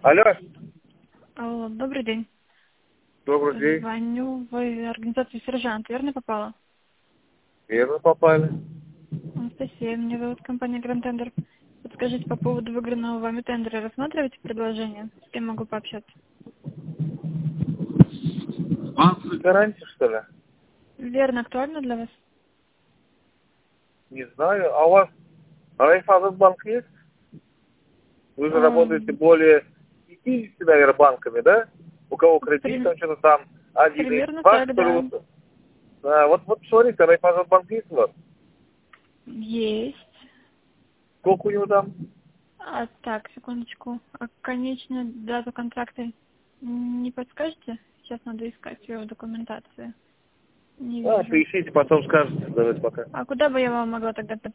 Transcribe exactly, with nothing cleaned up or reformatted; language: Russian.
Алло, Алло, добрый день. добрый день. Звоню в организацию «Сержант». Верно попала? Верно попали. Анастасия, меня зовут компания «Гранд Тендер». Подскажите по поводу выигранного вами тендера. Рассматриваете предложение? С кем могу пообщаться? Банк гарантия, что ли? Верно, актуально для вас? Не знаю. А у вас Райфайзенбанк есть? Вы же работаете Эм, более пятидесяти, наверное, банками, да? У кого кредит, при- там что-то там один и Примерно два, так, что ли? да. Вот, да, вот, вот смотрите, Райфайзенбанк есть у вас? Есть. Сколько у него там? А, так, секундочку. А конечную дату контракта не подскажете? Сейчас надо искать ее в документации. Не А, вижу. поищите, потом скажете. Давайте пока. А куда бы я вам могла тогда